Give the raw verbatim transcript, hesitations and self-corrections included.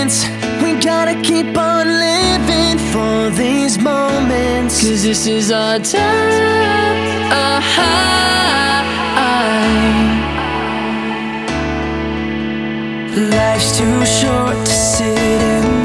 chance. We gotta keep on living for these moments, 'cause this is our time. Life's too short to sit and